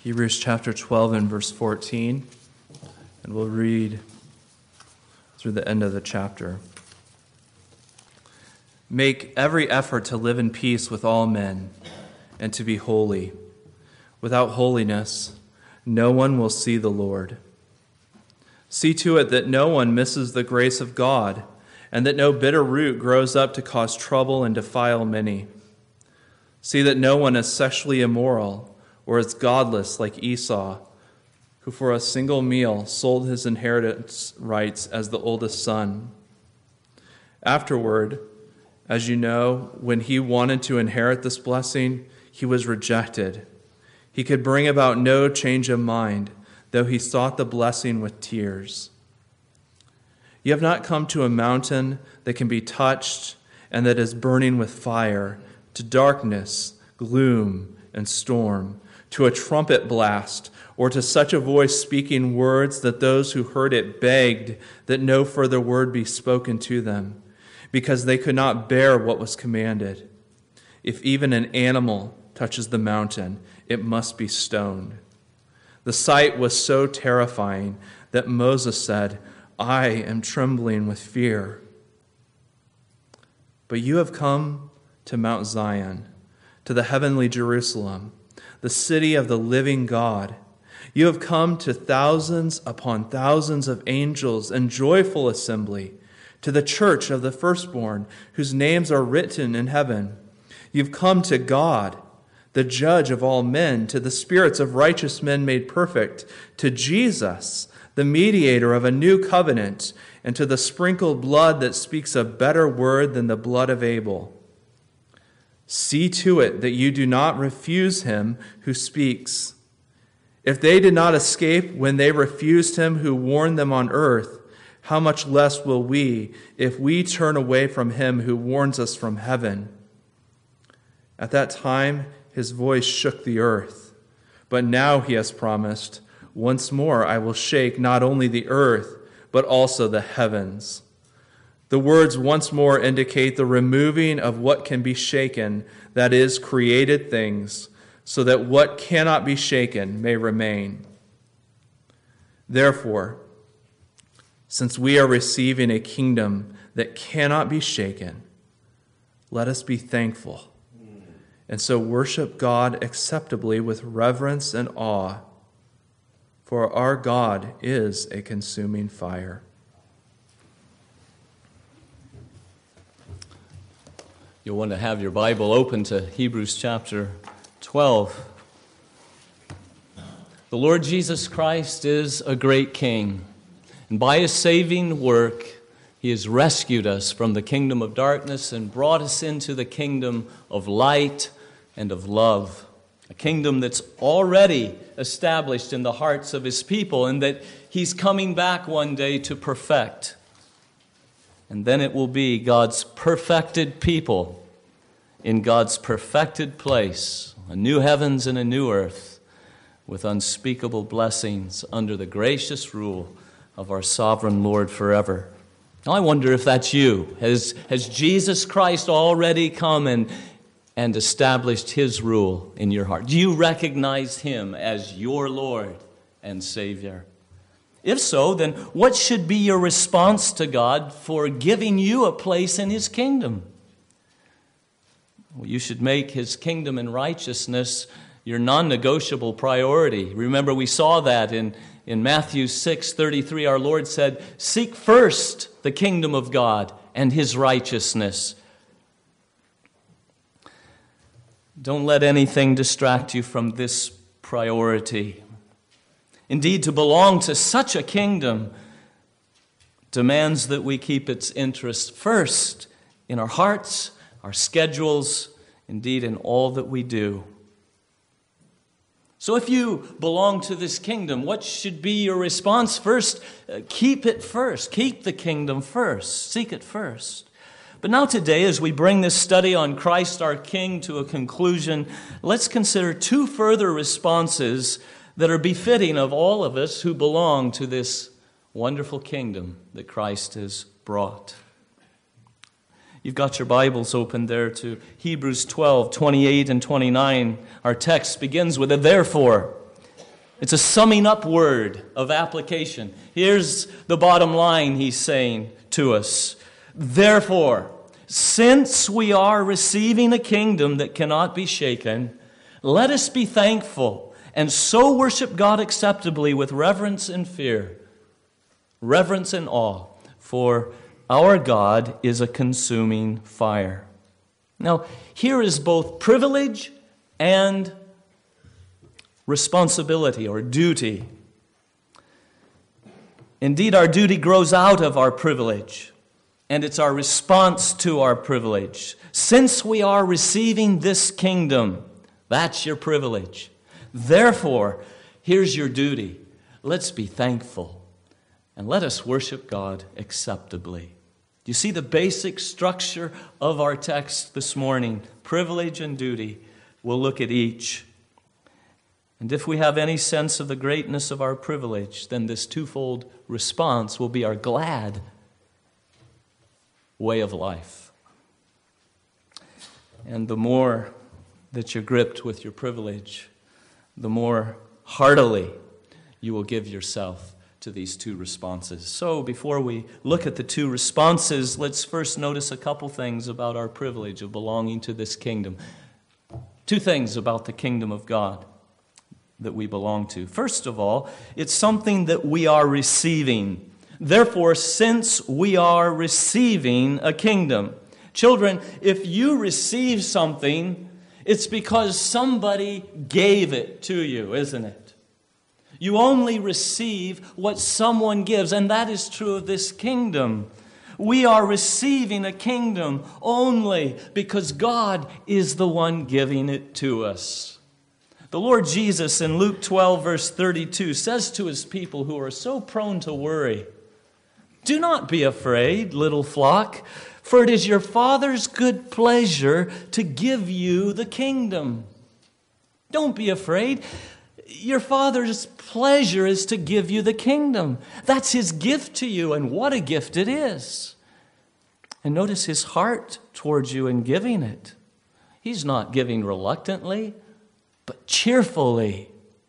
Hebrews chapter 12 and verse 14, and we'll read through the end of the chapter. Make every effort to live in peace with all men and to be holy. Without holiness, no one will see the Lord. See to it that no one misses the grace of God, and that no bitter root grows up to cause trouble and defile many. See that no one is sexually immoral or is godless like Esau, who for a single meal sold his inheritance rights as the oldest son. Afterward, as you know, when he wanted to inherit this blessing, he was rejected. He could bring about no change of mind, though he sought the blessing with tears. You have not come to a mountain that can be touched and that is burning with fire, to darkness, gloom, and storm, to a trumpet blast, or to such a voice speaking words that those who heard it begged that no further word be spoken to them, because they could not bear what was commanded. If even an animal touches the mountain, it must be stoned. The sight was so terrifying that Moses said, I am trembling with fear. But you have come to Mount Zion, to the heavenly Jerusalem, the city of the living God. You have come to thousands upon thousands of angels and joyful assembly, to the church of the firstborn, whose names are written in heaven. You've come to God, the judge of all men, to the spirits of righteous men made perfect, to Jesus, the mediator of a new covenant, and to the sprinkled blood that speaks a better word than the blood of Abel. See to it that you do not refuse him who speaks. If they did not escape when they refused him who warned them on earth, how much less will we if we turn away from him who warns us from heaven? At that time, his voice shook the earth. But now he has promised, once more I will shake not only the earth, but also the heavens. The words once more indicate the removing of what can be shaken, that is, created things, so that what cannot be shaken may remain. Therefore, since we are receiving a kingdom that cannot be shaken, let us be thankful, and so worship God acceptably with reverence and awe, for our God is a consuming fire. You'll want to have your Bible open to Hebrews chapter 12. The Lord Jesus Christ is a great King, and by his saving work, he has rescued us from the kingdom of darkness and brought us into the kingdom of light and of love, a kingdom that's already established in the hearts of his people and that he's coming back one day to perfect. And then it will be God's perfected people in God's perfected place, a new heavens and a new earth, with unspeakable blessings under the gracious rule of our sovereign Lord forever. Now I wonder if that's you. Has Jesus Christ already come and established his rule in your heart? Do you recognize him as your Lord and Savior? If so, then what should be your response to God for giving you a place in his kingdom? Well, you should make his kingdom and righteousness your non-negotiable priority. Remember, we saw that in Matthew 6:33. Our Lord said, "Seek first the kingdom of God and his righteousness." Don't let anything distract you from this priority. Indeed, to belong to such a kingdom demands that we keep its interests first in our hearts, our schedules, indeed in all that we do. So if you belong to this kingdom, what should be your response? First, keep it first. Keep the kingdom first. Seek it first. But now today, as we bring this study on Christ our King to a conclusion, let's consider two further responses that are befitting of all of us who belong to this wonderful kingdom that Christ has brought. You've got your Bibles open there to Hebrews 12, 28 and 29. Our text begins with a therefore. It's a summing up word of application. Here's the bottom line he's saying to us. Therefore, since we are receiving a kingdom that cannot be shaken, let us be thankful and so worship God acceptably with reverence and fear, reverence and awe, for our God is a consuming fire. Now, here is both privilege and responsibility or duty. Indeed, our duty grows out of our privilege, and it's our response to our privilege. Since we are receiving this kingdom, that's your privilege. Therefore, here's your duty. Let's be thankful, and let us worship God acceptably. Do you see the basic structure of our text this morning? Privilege and duty. We'll look at each. And if we have any sense of the greatness of our privilege, then this twofold response will be our glad way of life. And the more that you're gripped with your privilege, the more heartily you will give yourself to these two responses. So before we look at the two responses, let's first notice a couple things about our privilege of belonging to this kingdom. Two things about the kingdom of God that we belong to. First of all, it's something that we are receiving. Therefore, since we are receiving a kingdom. Children, if you receive something, it's because somebody gave it to you, isn't it? You only receive what someone gives, and that is true of this kingdom. We are receiving a kingdom only because God is the one giving it to us. The Lord Jesus in Luke 12, verse 32, says to his people who are so prone to worry, "Do not be afraid, little flock, for it is your Father's good pleasure to give you the kingdom." Don't be afraid. Your Father's pleasure is to give you the kingdom. That's His gift to you, and what a gift it is. And notice His heart towards you in giving it. He's not giving reluctantly, but cheerfully.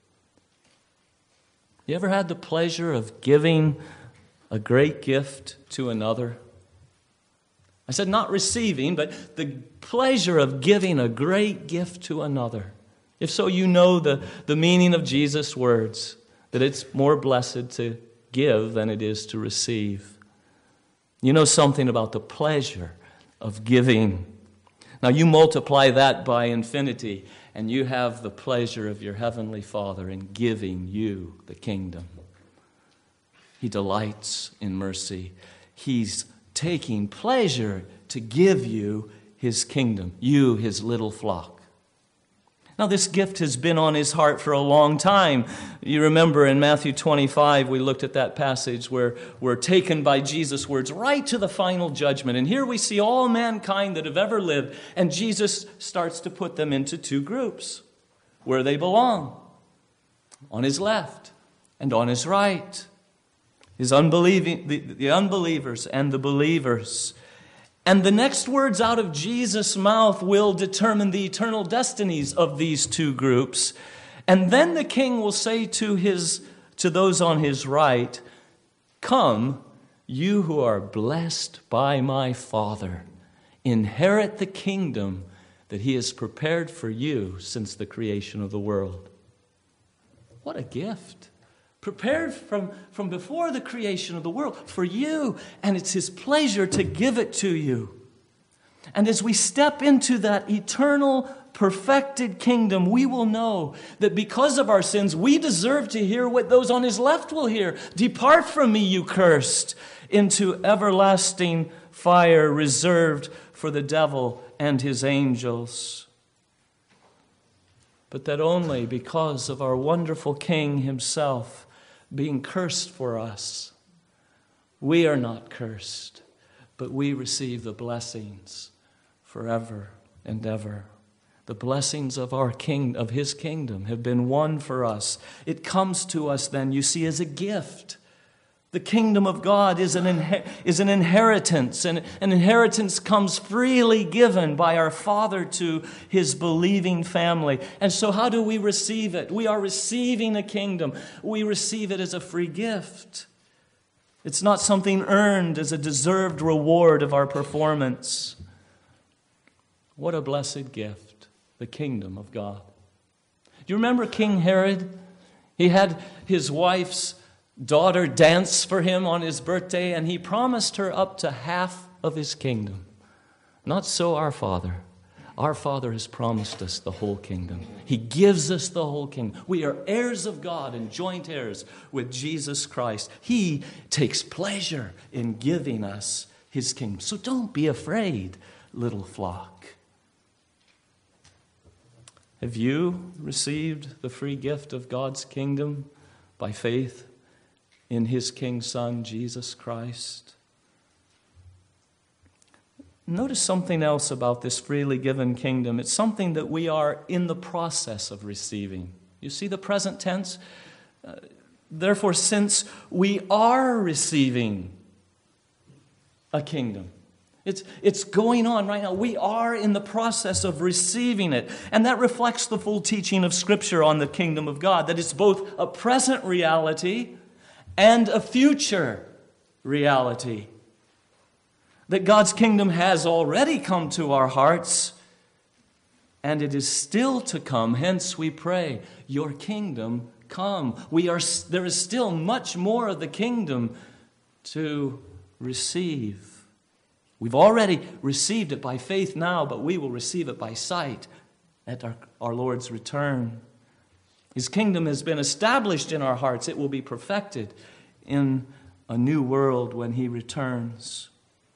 You ever had the pleasure of giving a great gift to another? I said not receiving, but the pleasure of giving a great gift to another. If so, you know the meaning of Jesus' words, that it's more blessed to give than it is to receive. You know something about the pleasure of giving. Now you multiply that by infinity, and you have the pleasure of your heavenly Father in giving you the kingdom. He delights in mercy. He's taking pleasure to give you His kingdom, you, His little flock. Now, this gift has been on His heart for a long time. You remember in Matthew 25, we looked at that passage where we're taken by Jesus' words right to the final judgment. And here we see all mankind that have ever lived, and Jesus starts to put them into two groups where they belong, on His left and on His right. The unbelievers and the believers. And the next words out of Jesus' mouth will determine the eternal destinies of these two groups. And then the King will say to those on His right, "Come, you who are blessed by my Father, inherit the kingdom that He has prepared for you since the creation of the world." What a gift! Prepared from before the creation of the world for you, and it's His pleasure to give it to you. And as we step into that eternal, perfected kingdom, we will know that because of our sins, we deserve to hear what those on His left will hear. "Depart from me, you cursed, into everlasting fire reserved for the devil and his angels." But that only because of our wonderful King Himself being cursed for us. We are not cursed, but we receive the blessings forever and ever. The blessings of our King, of His kingdom, have been won for us. It comes to us then, you see, as a gift. The kingdom of God is an inheritance, and an inheritance comes freely given by our Father to His believing family. And so how do we receive it? We are receiving a kingdom. We receive it as a free gift. It's not something earned as a deserved reward of our performance. What a blessed gift, the kingdom of God. Do you remember King Herod? He had his wife's daughter dance for him on his birthday, and he promised her up to half of his kingdom. Not so our Father. Our Father has promised us the whole kingdom. He gives us the whole kingdom. We are heirs of God and joint heirs with Jesus Christ. He takes pleasure in giving us His kingdom. So don't be afraid, little flock. Have you received the free gift of God's kingdom by faith in His King Son, Jesus Christ? Notice something else about this freely given kingdom. It's something that we are in the process of receiving. You see the present tense? Therefore, since we are receiving a kingdom, it's going on right now. We are in the process of receiving it. And that reflects the full teaching of Scripture on the kingdom of God, that it's both a present reality and a future reality. That God's kingdom has already come to our hearts, and it is still to come. Hence we pray, your kingdom come. There is still much more of the kingdom to receive. We've already received it by faith now, but we will receive it by sight at our Lord's return. His kingdom has been established in our hearts. It will be perfected in a new world when He returns.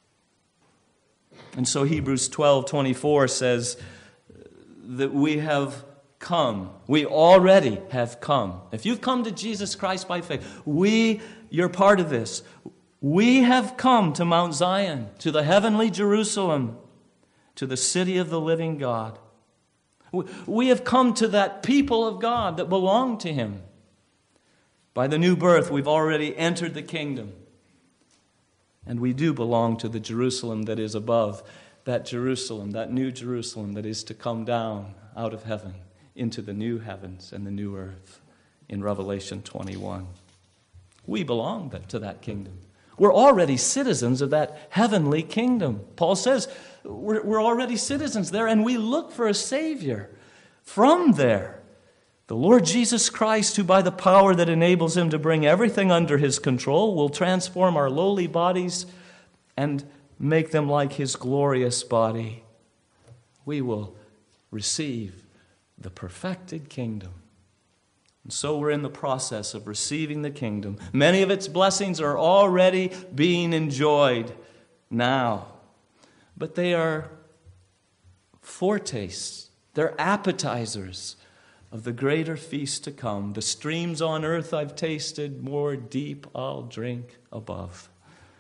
And so Hebrews 12:24 says that we have come. We already have come. If you've come to Jesus Christ by faith, you're part of this. We have come to Mount Zion, to the heavenly Jerusalem, to the city of the living God. We have come to that people of God that belong to Him. By the new birth, we've already entered the kingdom. And we do belong to the Jerusalem that is above, that Jerusalem, that new Jerusalem that is to come down out of heaven into the new heavens and the new earth in Revelation 21. We belong to that kingdom. We're already citizens of that heavenly kingdom. Paul says we're already citizens there, and we look for a Savior from there. The Lord Jesus Christ, who by the power that enables Him to bring everything under His control, will transform our lowly bodies and make them like His glorious body. We will receive the perfected kingdom. And so we're in the process of receiving the kingdom. Many of its blessings are already being enjoyed now. But they are foretastes, they're appetizers of the greater feast to come. The streams on earth I've tasted, more deep I'll drink above.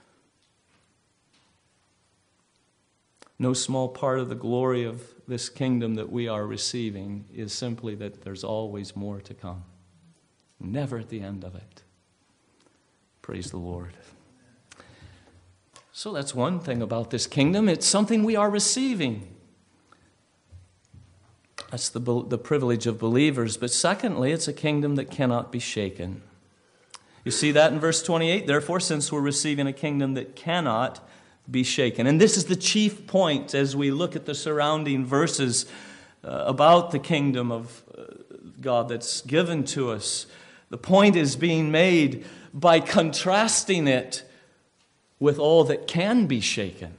No small part of the glory of this kingdom that we are receiving is simply that there's always more to come. Never at the end of it. Praise the Lord. So that's one thing about this kingdom. It's something we are receiving. That's the privilege of believers. But secondly, it's a kingdom that cannot be shaken. You see that in verse 28. Therefore, since we're receiving a kingdom that cannot be shaken. And this is the chief point as we look at the surrounding verses about the kingdom of God that's given to us. The point is being made by contrasting it with all that can be shaken.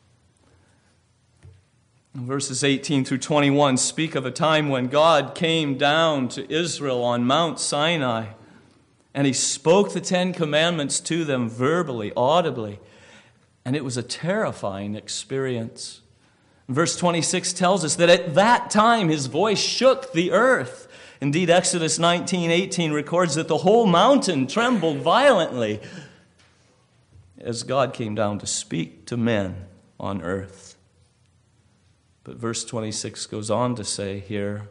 Verses 18 through 21 speak of a time when God came down to Israel on Mount Sinai, and He spoke the 10 Commandments to them verbally, audibly, and it was a terrifying experience. Verse 26 tells us that at that time His voice shook the earth. Indeed, Exodus 19:18 records that the whole mountain trembled violently as God came down to speak to men on earth. But verse 26 goes on to say here,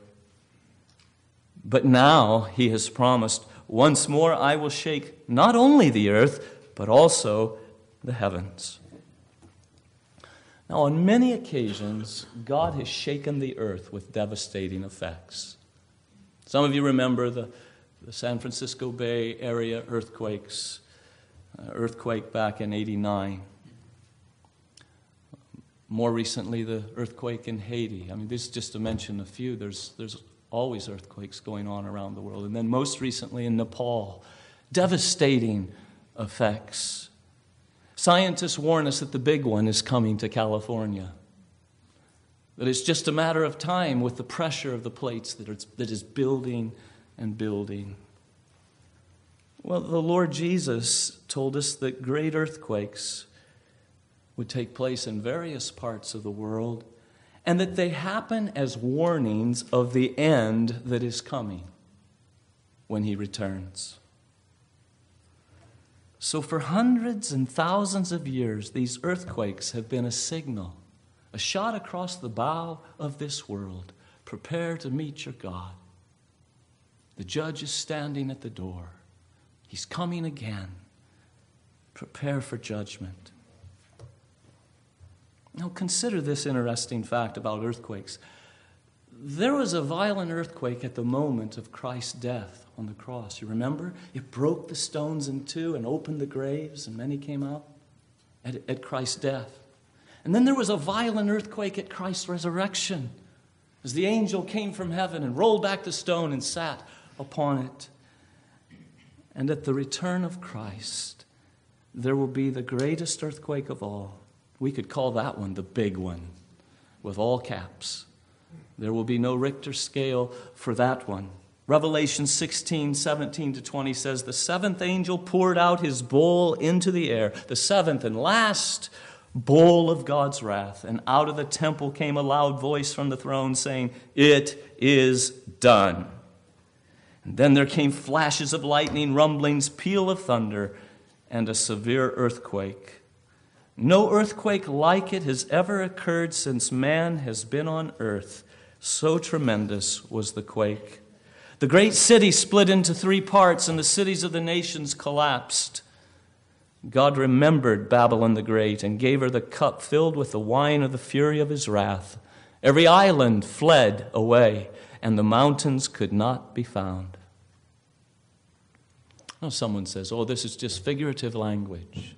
but now He has promised, once more I will shake not only the earth, but also the heavens. Now, on many occasions, God has shaken the earth with devastating effects. Some of you remember the San Francisco Bay Area earthquakes, earthquake back in '89. More recently, the earthquake in Haiti. I mean, this is just to mention a few. There's always earthquakes going on around the world. And then most recently in Nepal, devastating effects. Scientists warn us that the big one is coming to California. That it's just a matter of time with the pressure of the plates that is building and building. Well, the Lord Jesus told us that great earthquakes would take place in various parts of the world, and that they happen as warnings of the end that is coming when He returns. So for hundreds and thousands of years, these earthquakes have been a signal, a shot across the bow of this world. Prepare to meet your God. The judge is standing at the door. He's coming again. Prepare for judgment. Now consider this interesting fact about earthquakes. There was a violent earthquake at the moment of Christ's death on the cross. You remember? It broke the stones in two and opened the graves, and many came out at Christ's death. And then there was a violent earthquake at Christ's resurrection, as the angel came from heaven and rolled back the stone and sat upon it. And at the return of Christ, there will be the greatest earthquake of all. We could call that one the big one, with all caps. There will be no Richter scale for that one. Revelation 16:17-20 says, the seventh angel poured out his bowl into the air, the seventh and last bowl of God's wrath. And out of the temple came a loud voice from the throne saying, it is done. And then there came flashes of lightning, rumblings, peal of thunder, and a severe earthquake. No earthquake like it has ever occurred since man has been on earth. So tremendous was the quake. The great city split into three parts, and the cities of the nations collapsed. God remembered Babylon the Great and gave her the cup filled with the wine of the fury of His wrath. Every island fled away, and the mountains could not be found. Now someone says, oh, this is just figurative language.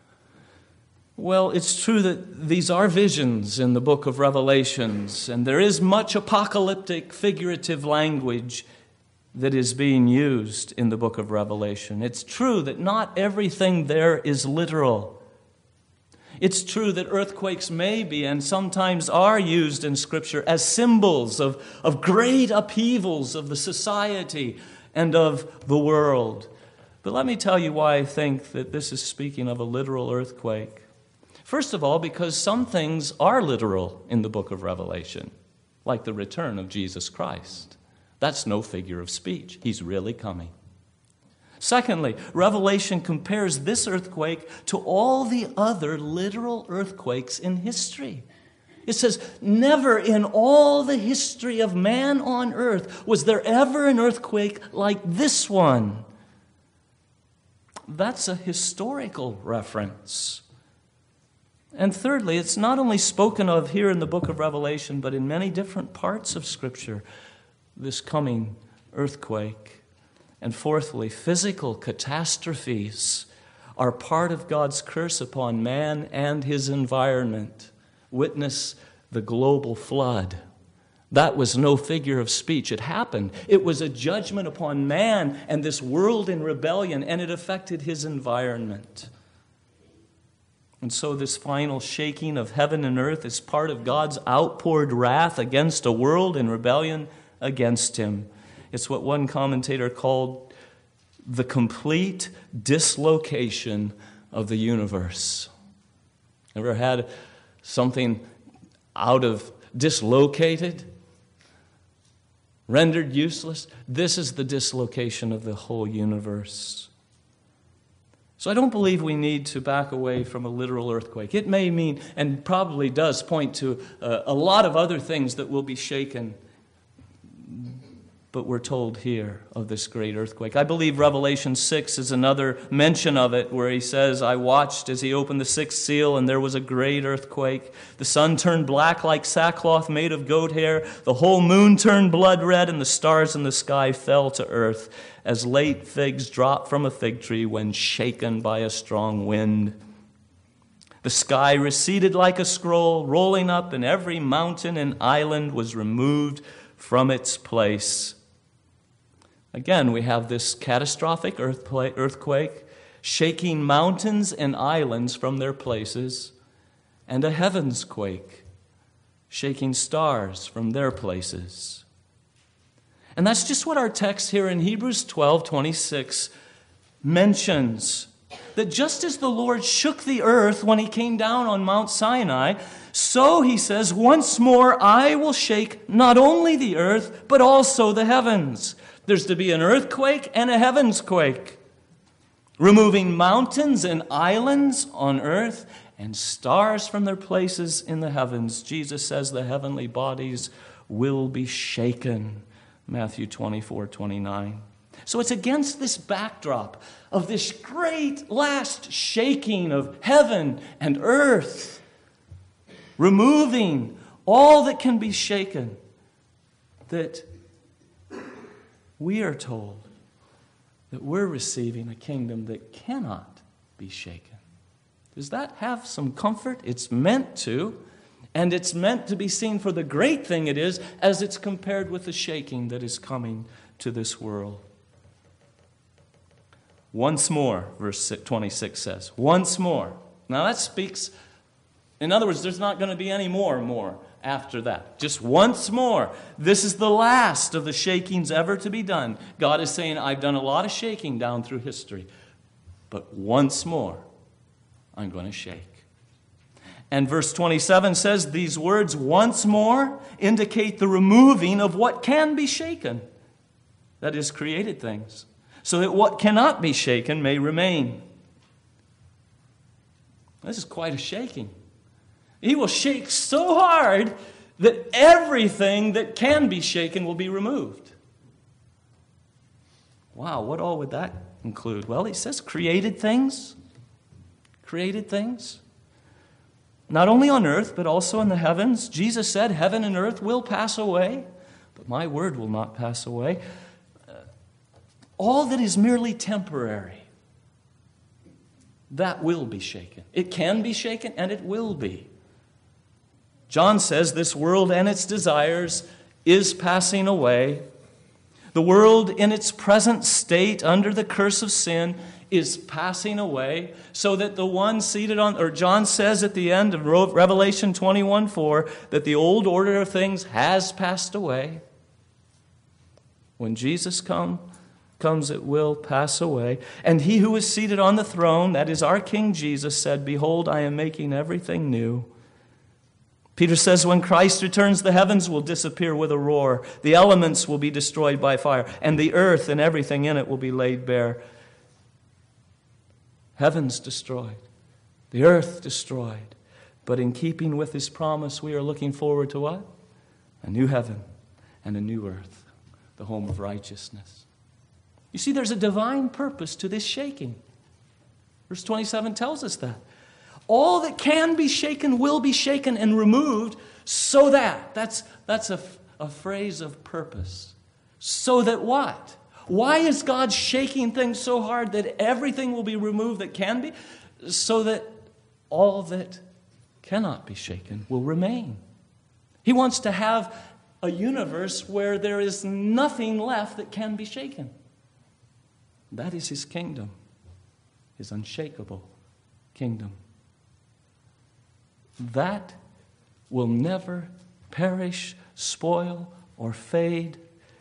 Well, it's true that these are visions in the book of Revelations, and there is much apocalyptic, figurative language that is being used in the book of Revelation. It's true that not everything there is literal. It's true that earthquakes may be and sometimes are used in Scripture as symbols of great upheavals of the society and of the world. But let me tell you why I think that this is speaking of a literal earthquake. First of all, because some things are literal in the book of Revelation, like the return of Jesus Christ. That's no figure of speech. He's really coming. Secondly, Revelation compares this earthquake to all the other literal earthquakes in history. It says, never in all the history of man on earth was there ever an earthquake like this one. That's a historical reference. And thirdly, it's not only spoken of here in the book of Revelation, but in many different parts of Scripture, this coming earthquake. And fourthly, physical catastrophes are part of God's curse upon man and his environment. Witness the global flood. That was no figure of speech. It happened. It was a judgment upon man and this world in rebellion, and it affected his environment. And so this final shaking of heaven and earth is part of God's outpoured wrath against a world in rebellion against Him. It's what one commentator called the complete dislocation of the universe. Ever had something dislocated, rendered useless? This is the dislocation of the whole universe. So I don't believe we need to back away from a literal earthquake. It may mean, and probably does, point to a lot of other things that will be shaken. but we're told here of this great earthquake. I believe Revelation 6 is another mention of it, where he says, I watched as he opened the sixth seal, and there was a great earthquake. The sun turned black like sackcloth made of goat hair. The whole moon turned blood red, and the stars in the sky fell to earth, as late figs drop from a fig tree when shaken by a strong wind. The sky receded like a scroll, rolling up, and every mountain and island was removed from its place. Again, we have this catastrophic earthquake, shaking mountains and islands from their places, and a heavens quake, shaking stars from their places. And that's just what our text here in Hebrews 12:26 mentions. That just as the Lord shook the earth when he came down on Mount Sinai, so he says, once more I will shake not only the earth, but also the heavens. There's to be an earthquake and a heavens quake, removing mountains and islands on earth and stars from their places in the heavens. Jesus says the heavenly bodies will be shaken. Matthew 24:29. So it's against this backdrop of this great last shaking of heaven and earth, removing all that can be shaken, that we are told that we're receiving a kingdom that cannot be shaken. Does that have some comfort? It's meant to, and it's meant to be seen for the great thing it is as it's compared with the shaking that is coming to this world. Once more, verse 26 says, once more. Now that speaks, in other words, there's not going to be any more after that. Just once more. This is the last of the shakings ever to be done. God is saying, I've done a lot of shaking down through history, but once more, I'm going to shake. And verse 27 says these words, once more, indicate the removing of what can be shaken. That is, created things, so that what cannot be shaken may remain. This is quite a shaking. He will shake so hard that everything that can be shaken will be removed. Wow, what all would that include? Well, he says created things. Created things. Not only on earth, but also in the heavens. Jesus said, heaven and earth will pass away, but my word will not pass away. All that is merely temporary, that will be shaken. It can be shaken, and it will be. John says this world and its desires is passing away. The world in its present state under the curse of sin is passing away, so that the one seated on, or John says at the end of Revelation 21:4, that the old order of things has passed away. When Jesus comes, it will pass away. And he who is seated on the throne, that is our King Jesus, said, behold, I am making everything new. Peter says when Christ returns, the heavens will disappear with a roar. The elements will be destroyed by fire, and the earth and everything in it will be laid bare. Heavens destroyed, the earth destroyed. But in keeping with his promise, we are looking forward to what? A new heaven and a new earth, the home of righteousness. You see, there's a divine purpose to this shaking. Verse 27 tells us that. All that can be shaken will be shaken and removed, so that. That's a phrase of purpose. So that what? Why is God shaking things so hard that everything will be removed that can be? So that all that cannot be shaken will remain. He wants to have a universe where there is nothing left that can be shaken. That is his kingdom, his unshakable kingdom. That will never perish, spoil, or fade.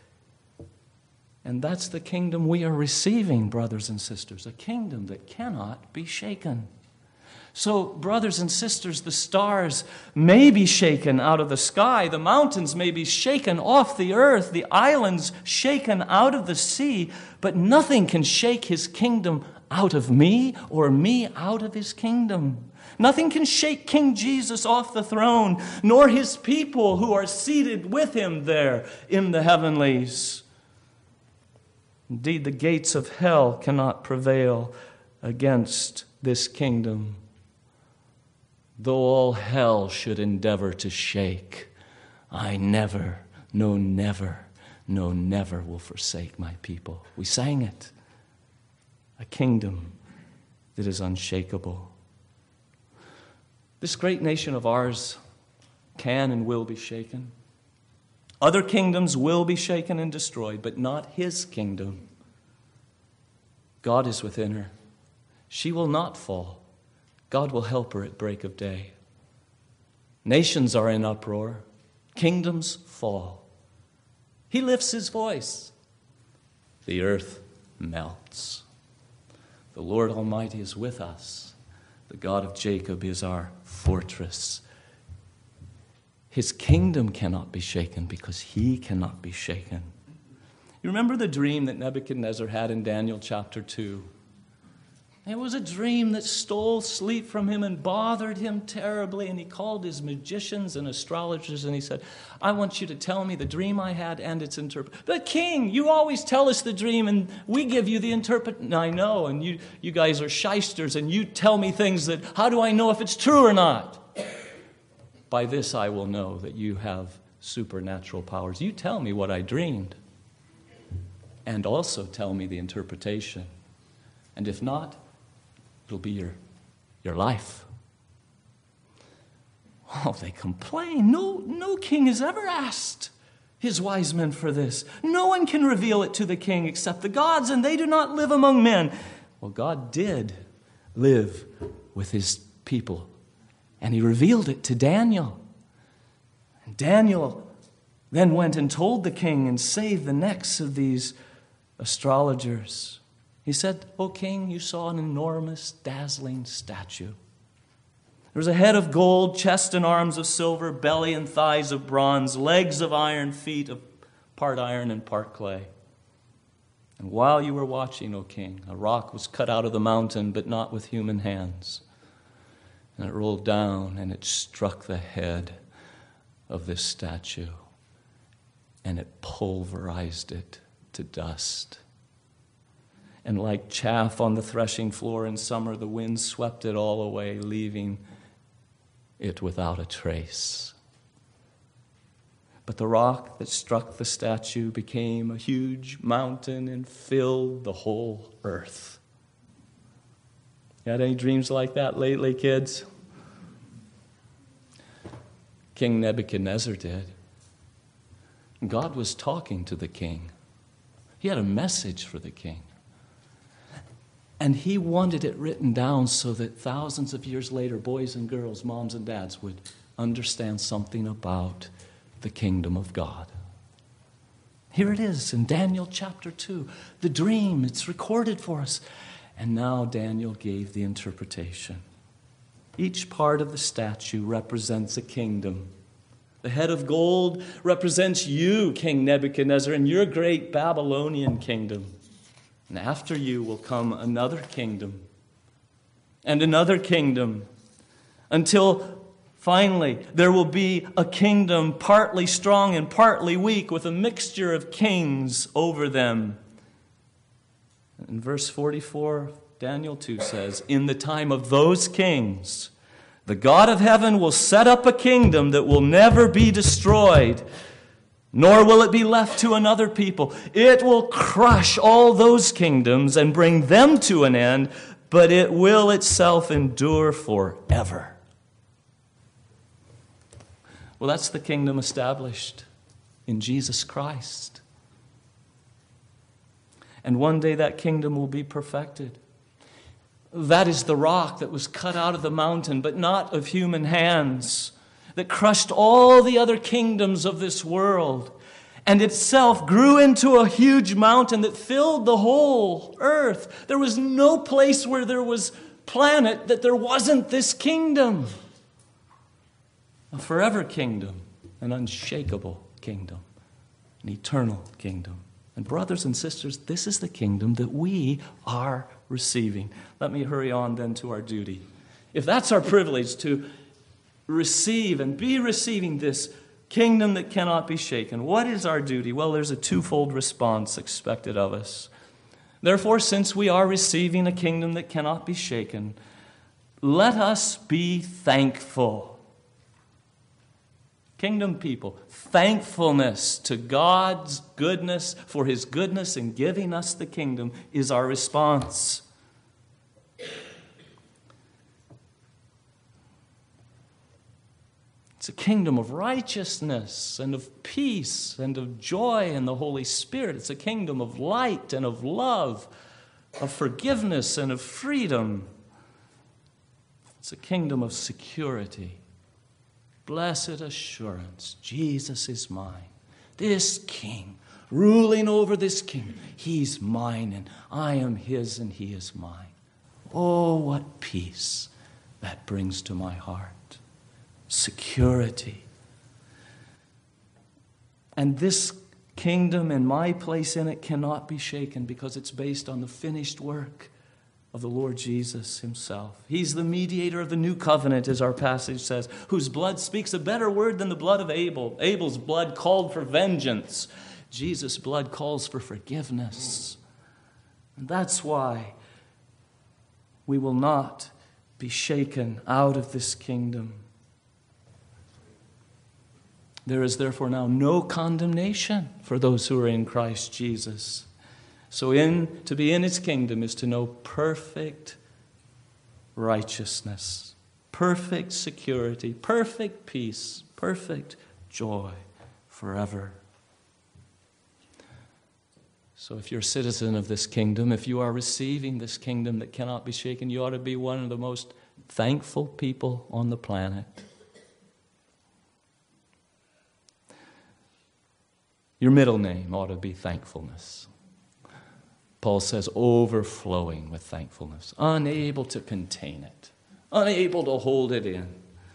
And that's the kingdom we are receiving, brothers and sisters, a kingdom that cannot be shaken. So, brothers and sisters, the stars may be shaken out of the sky, the mountains may be shaken off the earth, the islands shaken out of the sea, but nothing can shake his kingdom out of me or me out of his kingdom. Nothing can shake King Jesus off the throne, nor his people who are seated with him there in the heavenlies. Indeed, the gates of hell cannot prevail against this kingdom. Though all hell should endeavor to shake, I never, no never, no never will forsake my people. We sang it. A kingdom that is unshakable. This great nation of ours can and will be shaken. Other kingdoms will be shaken and destroyed, but not his kingdom. God is within her. She will not fall. God will help her at break of day. Nations are in uproar. Kingdoms fall. He lifts his voice. The earth melts. The Lord Almighty is with us. The God of Jacob is our fortress. His kingdom cannot be shaken because he cannot be shaken. You remember the dream that Nebuchadnezzar had in Daniel chapter 2? It was a dream that stole sleep from him and bothered him terribly. And he called his magicians and astrologers and he said, I want you to tell me the dream I had and its interpretation. But king, you always tell us the dream and we give you the interpretation. I know, and you guys are shysters and you tell me things that, how do I know if it's true or not? By this I will know that you have supernatural powers. You tell me what I dreamed. And also tell me the interpretation. And if not, it'll be your life. Oh, they complain. No king has ever asked his wise men for this. No one can reveal it to the king except the gods, and they do not live among men. Well, God did live with his people, and he revealed it to Daniel. And Daniel then went and told the king and saved the necks of these astrologers. He said, O king, you saw an enormous, dazzling statue. There was a head of gold, chest and arms of silver, belly and thighs of bronze, legs of iron, feet of part iron and part clay. And while you were watching, O king, a rock was cut out of the mountain, but not with human hands. And it rolled down and it struck the head of this statue. And it pulverized it to dust. And like chaff on the threshing floor in summer, the wind swept it all away, leaving it without a trace. But the rock that struck the statue became a huge mountain and filled the whole earth. You had any dreams like that lately, kids? King Nebuchadnezzar did. God was talking to the king. He had a message for the king. And he wanted it written down so that thousands of years later, boys and girls, moms and dads would understand something about the kingdom of God. Here it is in Daniel chapter 2. The dream, it's recorded for us. And now Daniel gave the interpretation. Each part of the statue represents a kingdom. The head of gold represents you, King Nebuchadnezzar, and your great Babylonian kingdom. And after you will come another kingdom and another kingdom until finally there will be a kingdom partly strong and partly weak with a mixture of kings over them. In verse 44, Daniel 2 says, in the time of those kings, the God of heaven will set up a kingdom that will never be destroyed, nor will it be left to another people. It will crush all those kingdoms and bring them to an end, but it will itself endure forever. Well, that's the kingdom established in Jesus Christ. And one day that kingdom will be perfected. That is the rock that was cut out of the mountain, but not of human hands, that crushed all the other kingdoms of this world, and itself grew into a huge mountain that filled the whole earth. There was no place where there was planet that there wasn't this kingdom. A forever kingdom, an unshakable kingdom, an eternal kingdom. And brothers and sisters, this is the kingdom that we are receiving. Let me hurry on then to our duty. If that's our privilege to receive and be receiving this kingdom that cannot be shaken, what is our duty? Well, there's a twofold response expected of us. Therefore, since we are receiving a kingdom that cannot be shaken, let us be thankful. Kingdom people, thankfulness to God's goodness, for His goodness in giving us the kingdom, is our response. It's a kingdom of righteousness and of peace and of joy in the Holy Spirit. It's a kingdom of light and of love, of forgiveness and of freedom. It's a kingdom of security. Blessed assurance, Jesus is mine. This King, ruling over this kingdom, He's mine and I am His and He is mine. Oh, what peace that brings to my heart. Security. And this kingdom and my place in it cannot be shaken because it's based on the finished work of the Lord Jesus Himself. He's the mediator of the new covenant, as our passage says, whose blood speaks a better word than the blood of Abel. Abel's blood called for vengeance. Jesus' blood calls for forgiveness. And that's why we will not be shaken out of this kingdom. There is therefore now no condemnation for those who are in Christ Jesus. So to be in His kingdom is to know perfect righteousness, perfect security, perfect peace, perfect joy forever. So if you're a citizen of this kingdom, if you are receiving this kingdom that cannot be shaken, you ought to be one of the most thankful people on the planet. Your middle name ought to be thankfulness. Paul says, overflowing with thankfulness, unable to contain it, unable to hold it in.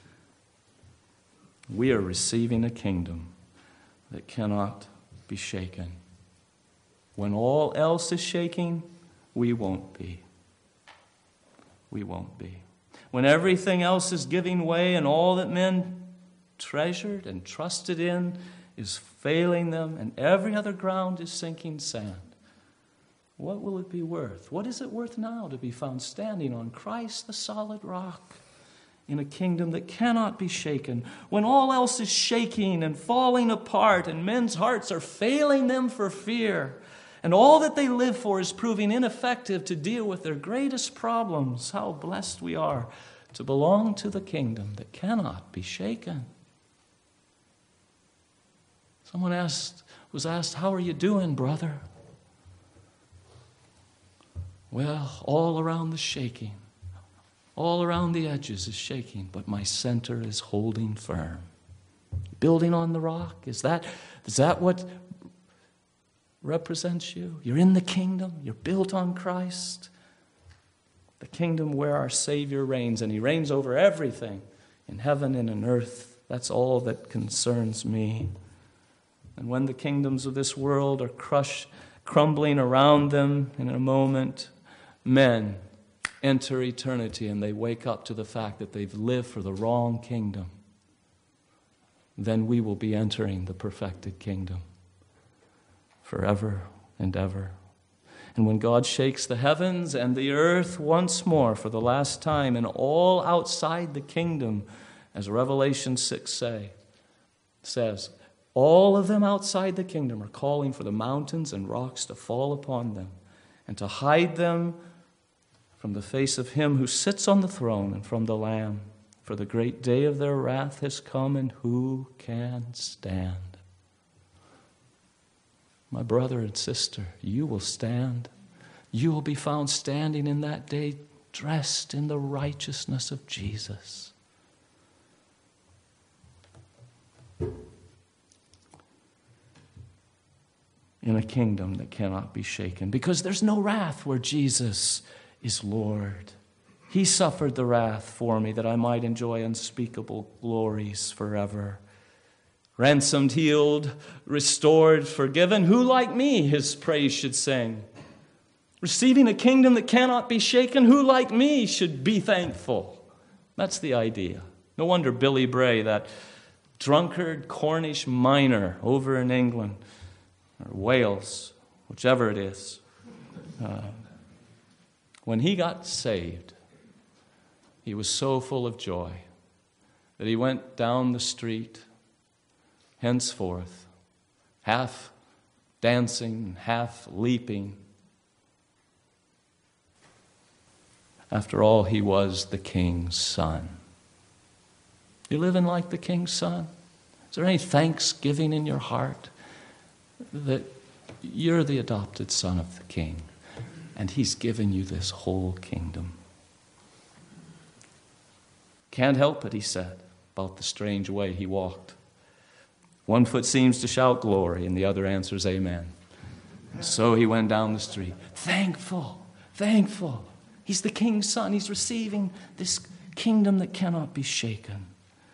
We are receiving a kingdom that cannot be shaken. When all else is shaking, we won't be. We won't be. When everything else is giving way and all that men treasured and trusted in is failing them and every other ground is sinking sand, what will it be worth? What is it worth now to be found standing on Christ, the solid rock, in a kingdom that cannot be shaken, when all else is shaking and falling apart and men's hearts are failing them for fear, and all that they live for is proving ineffective to deal with their greatest problems? How blessed we are to belong to the kingdom that cannot be shaken. Someone was asked, how are you doing, brother? Well, all around the shaking, all around the edges is shaking, but my center is holding firm. Building on the rock, is that what represents you? You're in the kingdom, you're built on Christ, the kingdom where our Savior reigns, and He reigns over everything in heaven and in earth. That's all that concerns me. And when the kingdoms of this world are crumbling around them in a moment, men enter eternity and they wake up to the fact that they've lived for the wrong kingdom. Then we will be entering the perfected kingdom forever and ever. And when God shakes the heavens and the earth once more for the last time, and all outside the kingdom, as Revelation 6 says, all of them outside the kingdom are calling for the mountains and rocks to fall upon them and to hide them from the face of Him who sits on the throne and from the Lamb. For the great day of their wrath has come, and who can stand? My brother and sister, you will stand. You will be found standing in that day, dressed in the righteousness of Jesus. In a kingdom that cannot be shaken, because there's no wrath where Jesus is Lord. He suffered the wrath for me that I might enjoy unspeakable glories forever. Ransomed, healed, restored, forgiven, who like me His praise should sing? Receiving a kingdom that cannot be shaken, who like me should be thankful? That's the idea. No wonder Billy Bray, that drunkard Cornish miner over in England, or Wales, whichever it is, When he got saved, he was so full of joy that he went down the street, henceforth, half dancing, half leaping. After all, he was the king's son. You living like the king's son? Is there any thanksgiving in your heart that you're the adopted son of the king and he's given you this whole kingdom? Can't help it, he said, about the strange way he walked. One foot seems to shout glory and the other answers amen. So he went down the street, thankful, thankful. He's the king's son. He's receiving this kingdom that cannot be shaken.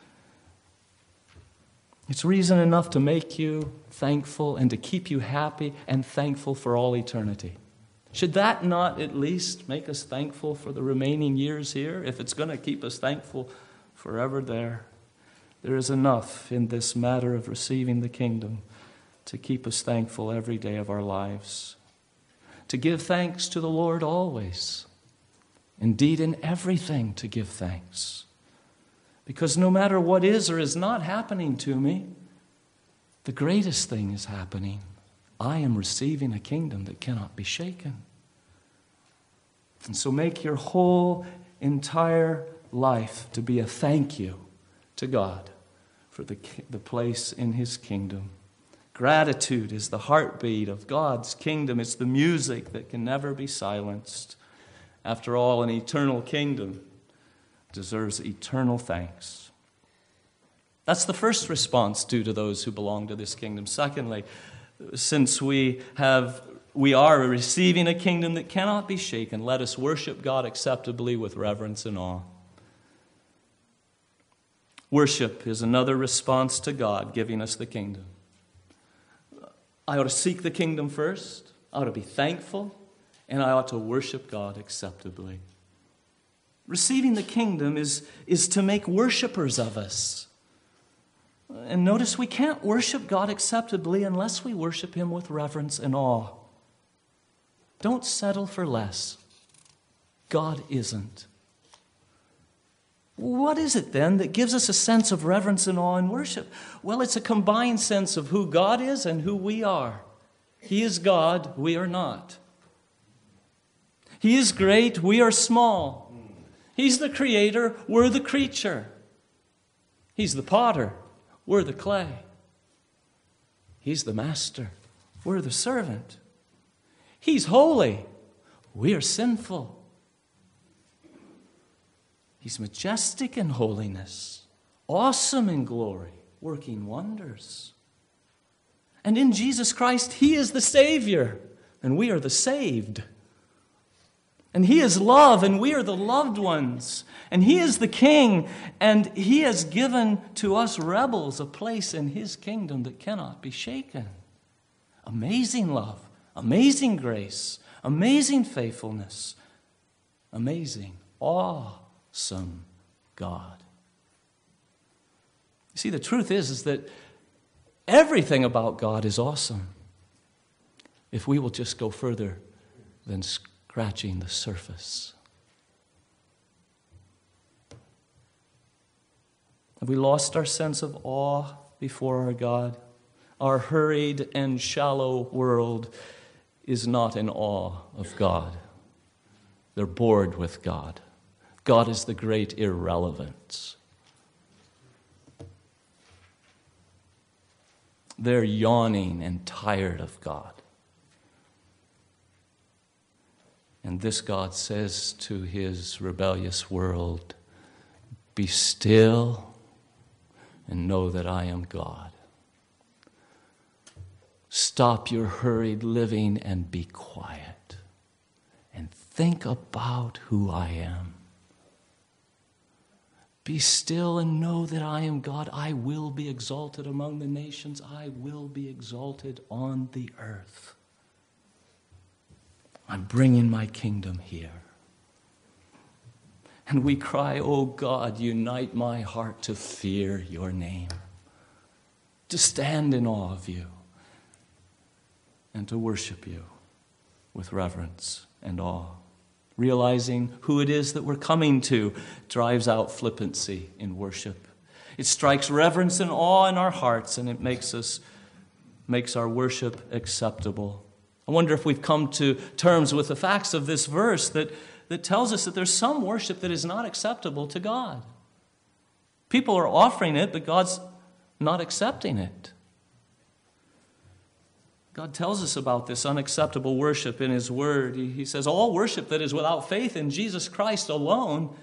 It's reason enough to make you thankful and to keep you happy and thankful for all eternity. Should that not at least make us thankful for the remaining years here? If it's going to keep us thankful forever there, there is enough in this matter of receiving the kingdom to keep us thankful every day of our lives. To give thanks to the Lord always. Indeed, in everything to give thanks. Because no matter what is or is not happening to me, the greatest thing is happening. I am receiving a kingdom that cannot be shaken. And so make your whole entire life to be a thank you to God for the place in his kingdom. Gratitude is the heartbeat of God's kingdom. It's the music that can never be silenced. After all, an eternal kingdom deserves eternal thanks. That's the first response due to those who belong to this kingdom. Secondly, since we are receiving a kingdom that cannot be shaken, let us worship God acceptably with reverence and awe. Worship is another response to God giving us the kingdom. I ought to seek the kingdom first. I ought to be thankful. And I ought to worship God acceptably. Receiving the kingdom is to make worshipers of us. And notice we can't worship God acceptably unless we worship him with reverence and awe. Don't settle for less. God isn't. What is it then that gives us a sense of reverence and awe in worship? Well, it's a combined sense of who God is and who we are. He is God, we are not. He is great, we are small. He's the creator, we're the creature. He's the potter, we're the clay. He's the master, we're the servant. He's holy, we are sinful. He's majestic in holiness, awesome in glory, working wonders. And in Jesus Christ, he is the Savior, and we are the saved. And he is love, and we are the loved ones. And he is the king, and he has given to us rebels a place in his kingdom that cannot be shaken. Amazing love, amazing grace, amazing faithfulness, amazing, awesome God. You see, the truth is that everything about God is awesome if we will just go further than scratching the surface. Have we lost our sense of awe before our God? Our hurried and shallow world is not in awe of God. They're bored with God. God is the great irrelevance. They're yawning and tired of God. And this God says to his rebellious world, be still and know that I am God. Stop your hurried living and be quiet. And think about who I am. Be still and know that I am God. I will be exalted among the nations. I will be exalted on the earth. I'm bringing my kingdom here. And we cry, oh God, unite my heart to fear your name, to stand in awe of you, and to worship you with reverence and awe. Realizing who it is that we're coming to drives out flippancy in worship. It strikes reverence and awe in our hearts, and it makes our worship acceptable. I wonder if we've come to terms with the facts of this verse that tells us that there's some worship that is not acceptable to God. People are offering it, but God's not accepting it. God tells us about this unacceptable worship in His Word. He says, all worship that is without faith in Jesus Christ alone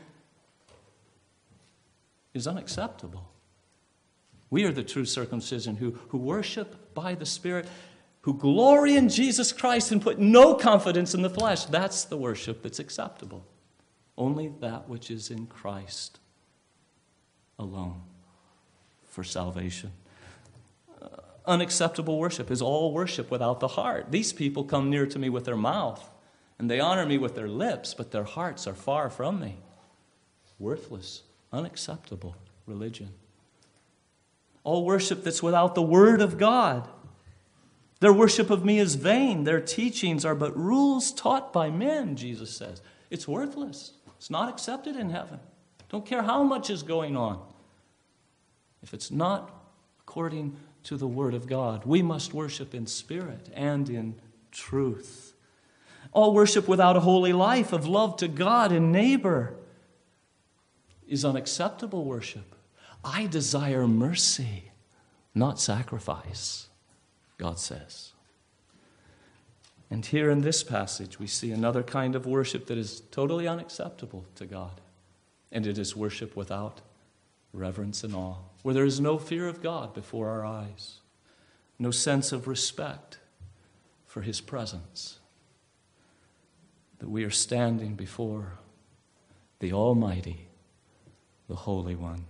is unacceptable. We are the true circumcision who worship by the Spirit, who glory in Jesus Christ and put no confidence in the flesh. That's the worship that's acceptable. Only that which is in Christ alone for salvation. Unacceptable worship is all worship without the heart. These people come near to me with their mouth, and they honor me with their lips, but their hearts are far from me. Worthless, unacceptable religion. All worship that's without the Word of God. Their worship of me is vain. Their teachings are but rules taught by men, Jesus says. It's worthless. It's not accepted in heaven. Don't care how much is going on. If it's not according to the Word of God, we must worship in spirit and in truth. All worship without a holy life of love to God and neighbor is unacceptable worship. I desire mercy, not sacrifice, God says. And here in this passage, we see another kind of worship that is totally unacceptable to God. And it is worship without reverence and awe, where there is no fear of God before our eyes, no sense of respect for His presence, that we are standing before the Almighty, the Holy One.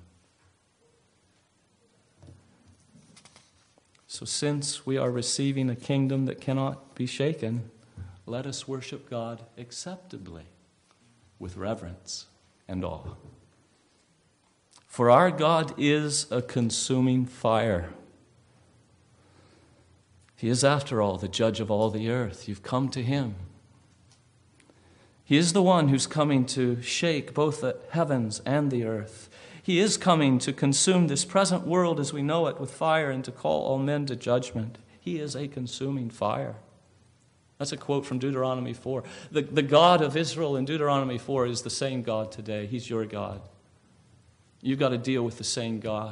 So since we are receiving a kingdom that cannot be shaken, let us worship God acceptably with reverence and awe. For our God is a consuming fire. He is, after all, the judge of all the earth. You've come to Him. He is the one who's coming to shake both the heavens and the earth. He is coming to consume this present world as we know it with fire and to call all men to judgment. He is a consuming fire. That's a quote from Deuteronomy 4. The God of Israel in Deuteronomy 4 is the same God today. He's your God. You've got to deal with the same God.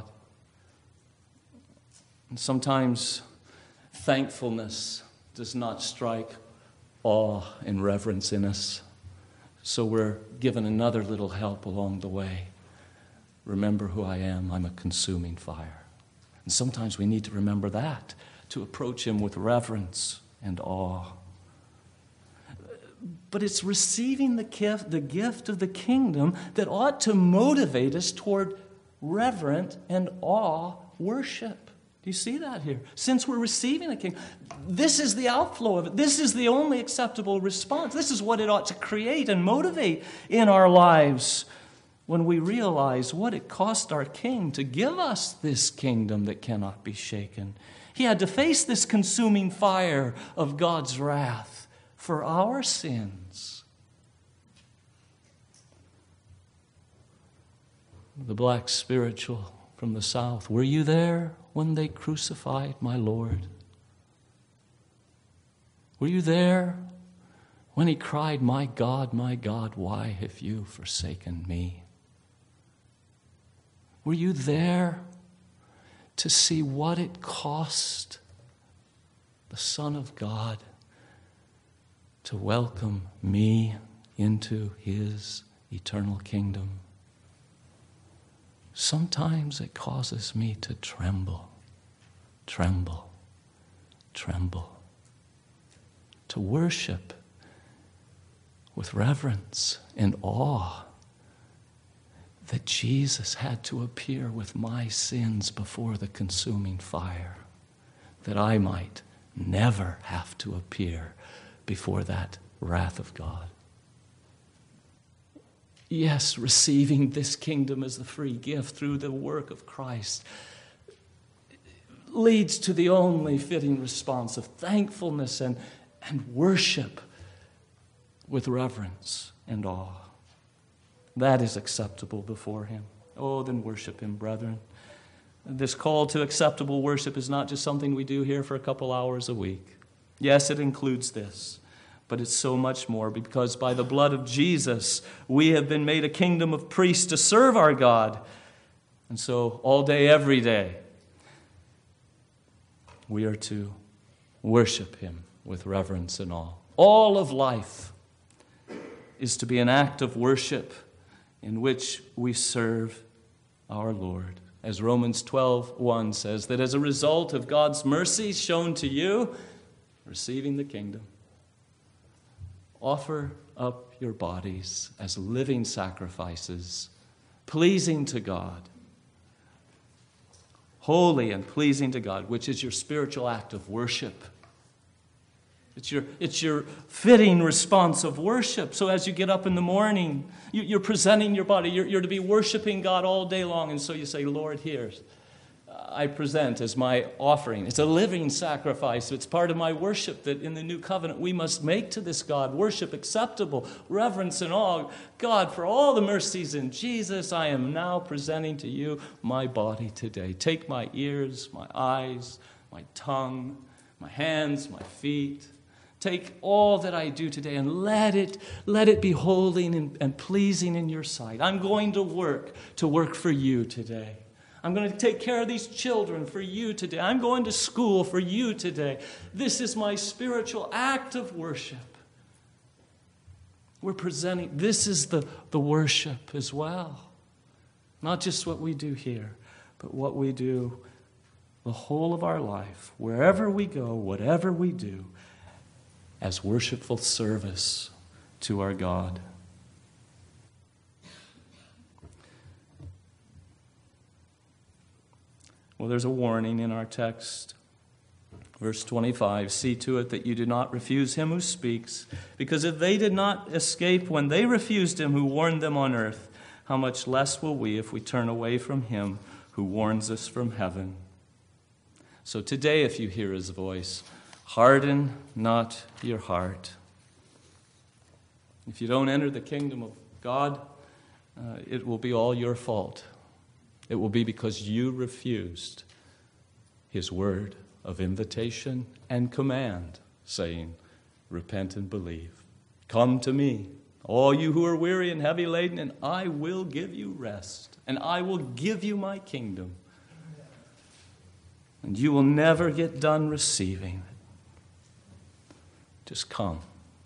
And sometimes thankfulness does not strike awe and reverence in us. So we're given another little help along the way. Remember who I am. I'm a consuming fire. And sometimes we need to remember that to approach Him with reverence and awe. But it's receiving the gift of the kingdom that ought to motivate us toward reverent and awe worship. Do you see that here? Since we're receiving the kingdom, this is the outflow of it. This is the only acceptable response. This is what it ought to create and motivate in our lives when we realize what it cost our King to give us this kingdom that cannot be shaken. He had to face this consuming fire of God's wrath for our sins. The black spiritual from the south, were you there when they crucified my Lord? Were you there when He cried, my God, why have you forsaken me? Were you there to see what it cost the Son of God to welcome me into His eternal kingdom? Sometimes it causes me to tremble, to worship with reverence and awe that Jesus had to appear with my sins before the consuming fire, that I might never have to appear before that wrath of God. Yes, receiving this kingdom as the free gift through the work of Christ leads to the only fitting response of thankfulness and worship with reverence and awe. That is acceptable before him. Oh, then worship him, brethren. This call to acceptable worship is not just something we do here for a couple hours a week. Yes, it includes this, but it's so much more, because by the blood of Jesus, we have been made a kingdom of priests to serve our God. And so all day, every day, we are to worship him with reverence and awe. All of life is to be an act of worship in which we serve our Lord. As Romans 12:1 says, that as a result of God's mercy shown to you, receiving the kingdom, offer up your bodies as living sacrifices, pleasing to God, holy and pleasing to God, which is your spiritual act of worship. It's your fitting response of worship. So as you get up in the morning, you're presenting your body. You're to be worshiping God all day long. And so you say, Lord, here, I present as my offering. It's a living sacrifice. It's part of my worship that in the new covenant we must make to this God. Worship acceptable, reverence and awe. God, for all the mercies in Jesus, I am now presenting to you my body today. Take my ears, my eyes, my tongue, my hands, my feet. Take all that I do today and let it be holy and pleasing in your sight. I'm going to work for you today. I'm going to take care of these children for you today. I'm going to school for you today. This is my spiritual act of worship. We're presenting, this is the worship as well. Not just what we do here, but what we do the whole of our life, wherever we go, whatever we do, as worshipful service to our God. Well, there's a warning in our text. Verse 25, see to it that you do not refuse him who speaks, because if they did not escape when they refused him who warned them on earth, how much less will we if we turn away from him who warns us from heaven? So today, if you hear his voice, harden not your heart. If you don't enter the kingdom of God, it will be all your fault. It will be because you refused his word of invitation and command, saying, repent and believe. Come to me, all you who are weary and heavy laden, and I will give you rest, and I will give you my kingdom. And you will never get done receiving it. Just come.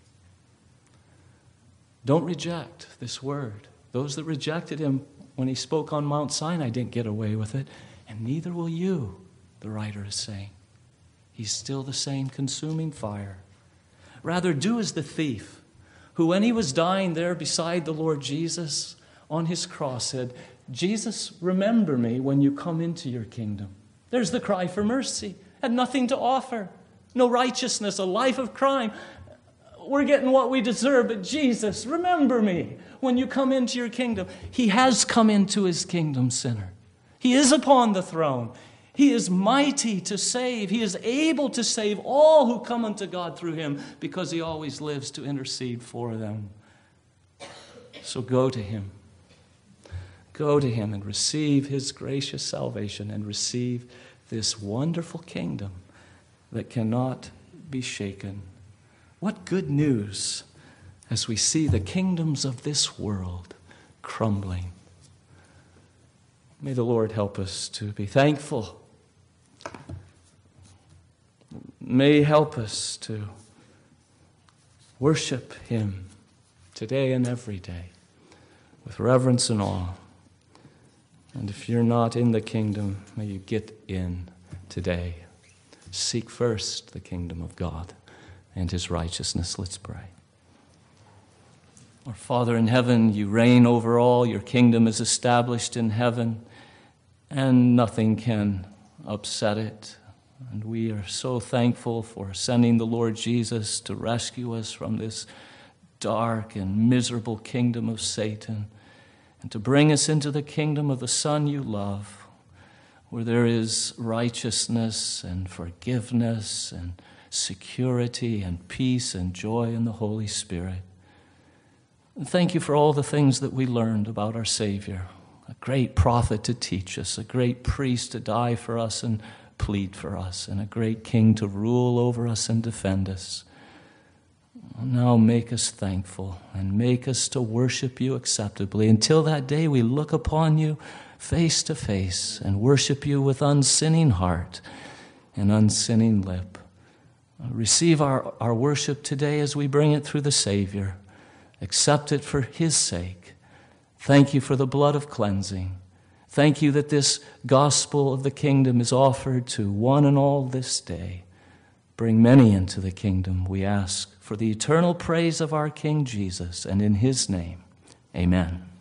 Don't reject this word. Those that rejected him when he spoke on Mount Sinai didn't get away with it, and neither will you, the writer is saying. He's still the same consuming fire. Rather, do as the thief, who when he was dying there beside the Lord Jesus on his cross said, Jesus, remember me when you come into your kingdom. There's the cry for mercy. Had nothing to offer. No righteousness, a life of crime. We're getting what we deserve, but Jesus, remember me when you come into your kingdom. He has come into his kingdom, sinner. He is upon the throne. He is mighty to save. He is able to save all who come unto God through him, because he always lives to intercede for them. So go to him. Go to him and receive his gracious salvation and receive this wonderful kingdom that cannot be shaken. What good news as we see the kingdoms of this world crumbling. May the Lord help us to be thankful. May he help us to worship him today and every day with reverence and awe. And if you're not in the kingdom, may you get in today. Seek first the kingdom of God and his righteousness. Let's pray. Our Father in heaven, you reign over all. Your kingdom is established in heaven, and nothing can upset it. And we are so thankful for sending the Lord Jesus to rescue us from this dark and miserable kingdom of Satan, and to bring us into the kingdom of the Son you love, where there is righteousness and forgiveness and security and peace and joy in the Holy Spirit. And thank you for all the things that we learned about our Savior, a great prophet to teach us, a great priest to die for us and plead for us, and a great king to rule over us and defend us. Now make us thankful and make us to worship you acceptably. Until that day we look upon you face to face and worship you with unsinning heart and unsinning lip. Receive our worship today as we bring it through the Savior. Accept it for his sake. Thank you for the blood of cleansing. Thank you that this gospel of the kingdom is offered to one and all this day. Bring many into the kingdom, we ask, for the eternal praise of our King Jesus, and in his name, amen.